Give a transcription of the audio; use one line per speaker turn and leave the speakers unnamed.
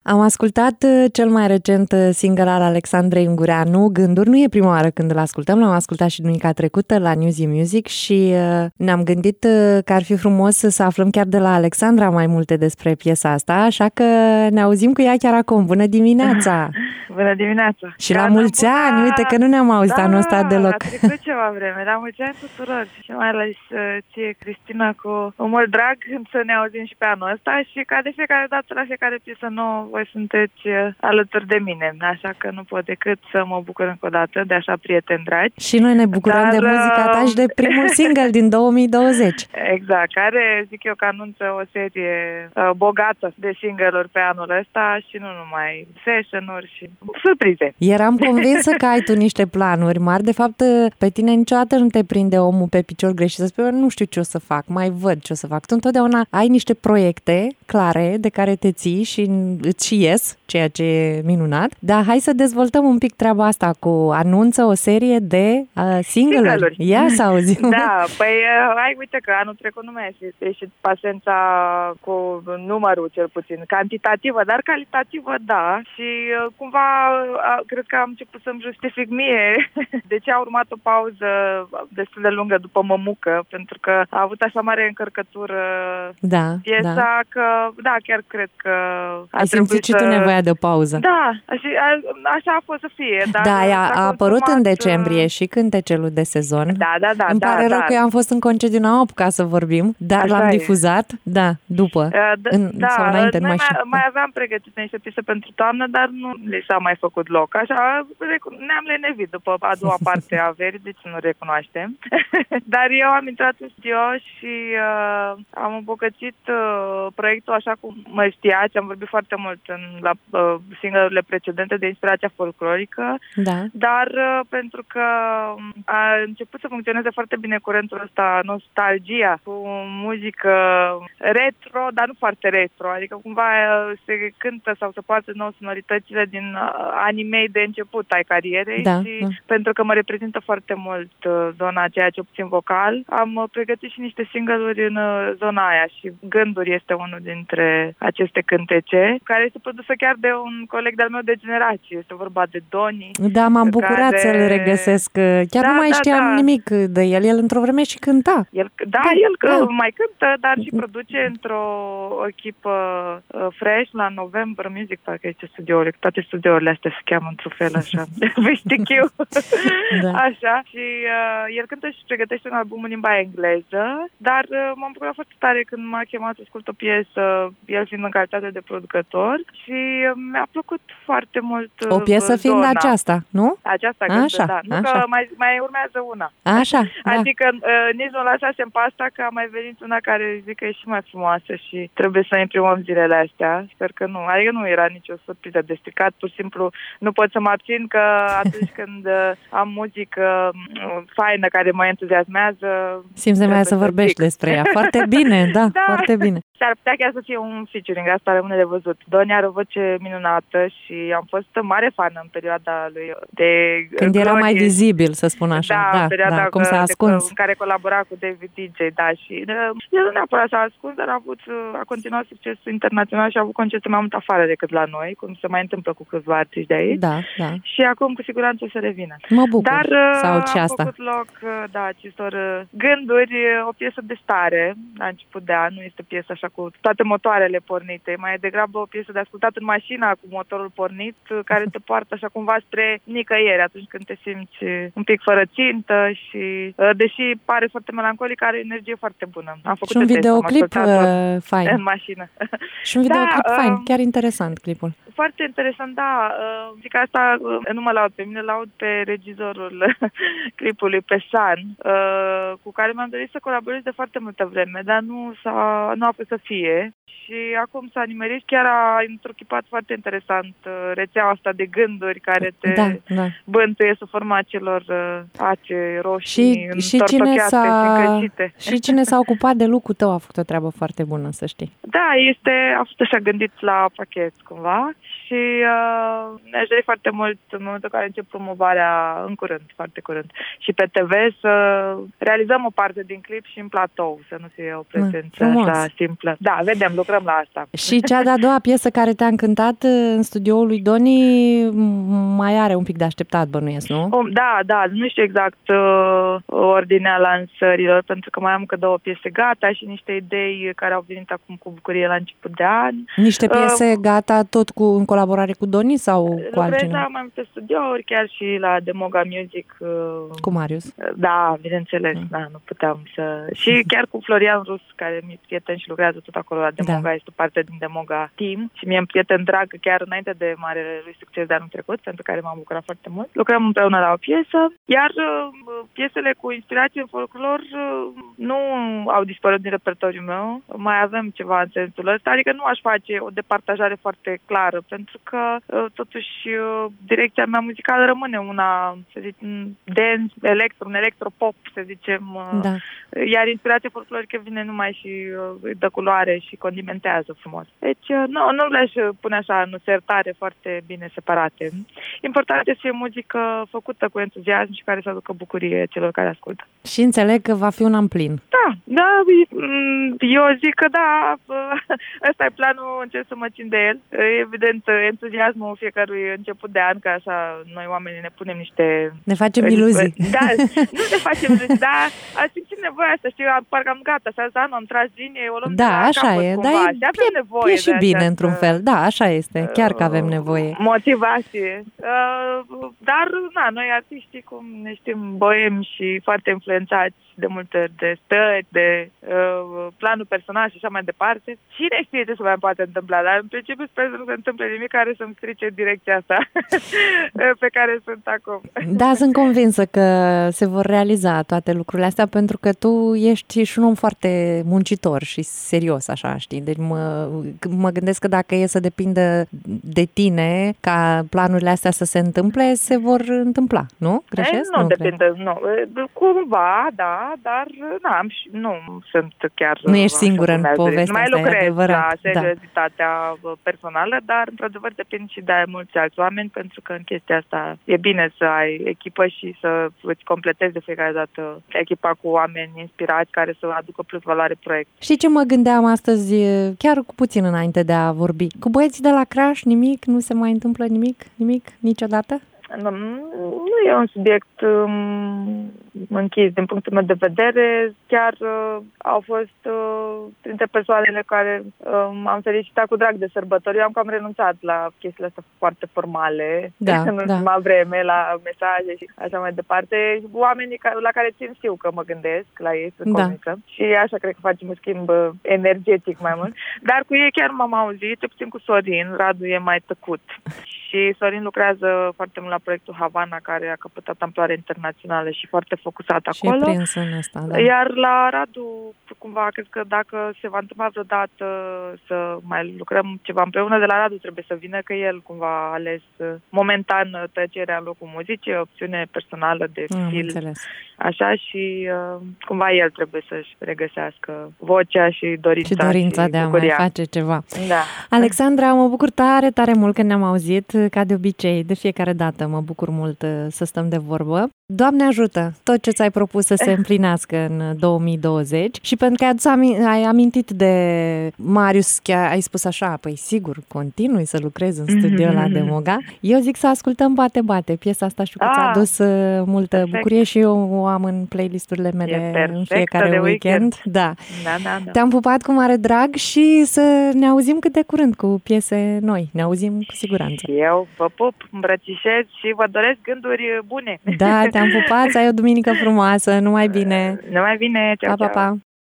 Am ascultat cel mai recent single al Alexandrei Ungureanu, Gânduri. Nu e prima oară când îl ascultăm, l-am ascultat și duminica trecută la Newsy Music și ne-am gândit că ar fi frumos să aflăm chiar de la Alexandra mai multe despre piesa asta, așa că ne auzim cu ea chiar acum. Bună dimineața!
Bună dimineața!
Și la mulți ani! Uite că nu ne-am auzit anul ăsta deloc.
A trecut ceva vreme, la mulți ani tuturor și mai ales ție, Cristina, cu mult drag să ne auzim și pe anul ăsta și ca de fiecare dată la fiecare piesă nouă voi sunteți alături de mine, așa că nu pot decât să mă bucur încă o dată de așa prieteni dragi.
Și noi ne bucurăm de muzica ta și de primul single din 2020.
Exact, care zic eu că anunță o serie bogată de single-uri pe anul ăsta și nu numai session-uri și surprize.
Eram convinsă că ai tu niște planuri mari, de fapt pe tine niciodată nu te prinde omul pe picior greșit să spui nu știu ce o să fac, mai văd ce o să fac. Tu întotdeauna ai niște proiecte clare de care te ții și îți și ies, ceea ce e minunat. Dar hai să dezvoltăm un pic treaba asta cu anunță o serie de single-uri. Ia să auzim.
Da, păi hai, uite că anul trecut nu mi-a ieșit pasența cu numărul cel puțin, cantitativă, dar calitativă, da. Și cumva cred că am început să-mi justific mie de ce a urmat o pauză destul de lungă după Mămucă, pentru că a avut așa mare încărcătură piesa că, da, chiar cred că
ai simțit și tu nevoia de o pauză.
Da, așa a fost să fie. Dar
da, a apărut în decembrie și cântecelul de sezon.
Da.
Îmi pare rău că eu am fost în concediu, n-am apucat să vorbim, dar
așa
l-am difuzat, după, sau înainte, nu mai știu.
Mai aveam pregătite niște piese pentru toamnă, dar nu li s-a mai făcut loc. Așa, ne-am lenevit după a doua parte a verii, deci nu recunoaștem. Dar eu am intrat în studio și am îmbogățit proiectul așa cum mă știați. Am vorbit foarte mult la single-urile precedente de inspirația folclorică, dar pentru că a început să funcționeze foarte bine curentul ăsta, nostalgia, cu muzică retro, dar nu foarte retro, adică cumva se cântă sau se poartă nou sonoritățile din anii mei de început ai carierei și pentru că mă reprezintă foarte mult zona aceea, ce puțin vocal, am pregătit și niște single-uri în zona aia și Gânduri este unul dintre aceste cântece, care este produsă chiar de un coleg de-al meu de generație, este vorba de Doni.
Da, m-am bucurat să-l regăsesc, chiar nu mai știam nimic de el într-o vreme și cânta.
El mai cântă, dar și produce într-o echipă fresh la November Music, parcă este studioul, toate studiourile astea se cheamă într-un fel așa, știu eu. Așa, și el cântă și pregătește un album în limba engleză, dar m-am bucurat foarte tare când m-a chemat să ascult o piesă, el fiind în calitate de producător și mi-a plăcut foarte mult
o piesă fiind aceasta, nu?
Aceasta, da. Nu că mai urmează una.
Așa,
adică nici nu lăsasem pe asta, că a mai venit una care zic că e și mai frumoasă și trebuie să imprimăm zilele astea. Sper că nu. Adică nu era nicio surpriză de stricat, pur și simplu nu pot să mă abțin că atunci când am muzică faină care mă entuziasmează... Simți nevoia
să vorbești despre ea. Foarte bine, da, foarte bine.
S-ar putea chiar să fie un featuring, asta rămâne de văzut. Doni are o voce minunată și am fost mare fan în perioada lui de...
Când era mai vizibil, să spun așa.
Da, perioada
cum s-a ascuns.
În care colabora cu David DJ, și el nu neapărat s-a ascuns, dar a continuat succesul internațional și a avut concerte mai mult afară decât la noi, cum se mai întâmplă cu câțiva artiști de aici.
Da.
Și acum cu siguranță o să revină.
Mă bucur.
Dar
și
a
asta.
făcut loc acestor Gânduri, o piesă de stare la început de an, nu este piesă așa cu toate motoarele pornite, mai e degrabă o piesă de ascultat în mașina cu motorul pornit, care te poartă așa cumva spre nicăieri atunci când te simți un pic fără țintă și, deși pare foarte melancolic, are energie foarte bună. Am făcut
și un videoclip fain.
În mașină.
Și un videoclip fain, chiar interesant clipul.
Foarte interesant, da. Zic asta, nu mă laud pe mine, laud pe regizorul clipului, pe San, cu care mi-am dorit să colaborez de foarte multă vreme, dar nu a fost să fie. Și acum s-a nimerit, chiar a întruchipat foarte interesant rețeaua asta de gânduri care te bântuie sub forma celor ace roșii întortocheate și încălcite.
Și cine s-a ocupat de lucrul tău a făcut o treabă foarte bună, să știi.
Da, a fost așa gândit la pachet cumva și ne-aș dori foarte mult în momentul în care încep promovarea în curând, foarte curând. Și pe TV să realizăm o parte din clip și în platou, să nu fie o prezență așa simplă. Da, vedem, lucrăm la asta.
Și cea de-a doua piesă care te-a încântat în studioul lui Doni mai are un pic de așteptat, bănuiesc, nu?
Da, nu știu exact ordinea lansărilor, pentru că mai am încă 2 piese gata și niște idei care au venit acum cu bucurie la început de an.
Niște piese gata tot în colaborare cu Doni sau cu altcineva?
Lucrez la mai multe studiouri, chiar și la Demoga Music.
Cu Marius?
Da, bineînțeles, da, nu puteam să... Și chiar cu Florian Rus, care mi-e prieten și lucrează tot acolo la Demoga, este parte din Demoga Team și mi-e prieten drag chiar înainte de marele lui succes de anul trecut, pentru care m-am bucurat foarte mult. Lucrăm împreună la o piesă, iar piesele cu inspirație în folclor nu au dispărut din repertoriul meu. Mai avem ceva în sensul ăsta, adică nu aș face o departajare foarte clară, pentru că totuși direcția mea muzicală rămâne una, să zic, dance, un electropop, să zicem,
da.
Iar inspirația folclorică vine numai și dă culoare și condimentează frumos. Deci nu le-aș pune așa în sertare foarte bine separate. Important este să fie muzică făcută cu entuziasm și care să aducă bucurie celor care ascultă.
Și înțeleg că va fi un an plin.
Da, eu zic că da, ăsta e planul, încerc să mă țin de el. Evident, entuziasmul fiecărui început de an, că așa noi oamenii ne punem niște...
Ne facem iluzii.
Da, nu ne facem iluzii, dar a simțit nevoia asta, știu, parcă am gata, așa anul am tras linie, o luăm
da, așa
capăt,
e,
cumva,
dar e și bine într-un fel, da, așa este, chiar că avem nevoie.
Motivație. Dar, noi artiștii, cum ne știm, boemi și foarte influențați de multe de stări, de planul personal și așa mai departe. Cine știe ce se mai poate întâmpla, dar în principiu sper să nu se întâmple nimic care să-mi strice direcția asta pe care sunt acum. Da,
sunt convinsă că se vor realiza toate lucrurile astea, pentru că tu ești și un om foarte muncitor și serios, așa, știi? Deci mă gândesc că dacă e să depindă de tine ca planurile astea să se întâmple, se vor întâmpla, nu? Greșesc?
Nu depinde, nu. Cumva, da, dar nu sunt chiar...
Nu ești singură în povestea asta,
mai lucrez la
da.
seriozitatea personală, dar într-adevăr depind și de mulți alți oameni, pentru că în chestia asta e bine să ai echipă și să îți completezi de fiecare dată echipa cu oameni inspirați care să aducă plus valoare proiect.
Și ce mă gândeam astăzi, chiar cu puțin înainte de a vorbi, cu băieții de la Crash nimic? Nu se mai întâmplă nimic niciodată?
Nu e un subiect închis din punctul meu de vedere. Chiar au fost printre persoanele care m-am felicitat cu drag de sărbători. Eu am cam renunțat la chestiile astea foarte formale în ultima vreme, la mesaje și așa mai departe. Oamenii la care țin știu că mă gândesc la ei, sunt convinsă. Și așa cred că facem un schimb energetic mai mult. Dar cu ei chiar m-am auzit, ce puțin cu Sorin. Radu e mai tăcut. Și Sorin lucrează foarte mult la proiectul Havana, care a căpătat amploare internațională și foarte focusat acolo.
Și prins în asta, da.
Iar la Radu, cumva, cred că dacă se va întâmpla vreodată să mai lucrăm ceva împreună, de la Radu trebuie să vină, că el cumva a ales momentan tăcerea în locul muzicii, o opțiune personală de stil. Așa, și cumva el trebuie să-și regăsească vocea și dorința
de a mai face ceva.
Da.
Alexandra, mă bucur tare, tare mult că ne-am auzit, ca de obicei, de fiecare dată mă bucur mult să stăm de vorbă. Doamne ajută, tot ce ți-ai propus să se împlinească în 2020 și pentru că ai amintit de Marius, chiar ai spus așa, păi sigur, continui să lucrez în studio la Demoga. Eu zic să ascultăm Bate-Bate, piesa asta știu că ți-a adus multă bucurie și eu o am în playlisturile mele în fiecare weekend. Da. Te-am pupat cu mare drag și să ne auzim cât de curând cu piese noi. Ne auzim cu siguranță.
Eu vă pup, îmbrățișez și vă doresc gânduri bune.
Da, te-am pupat, să ai o duminică frumoasă, numai bine.
Numai bine, ceau,
pa.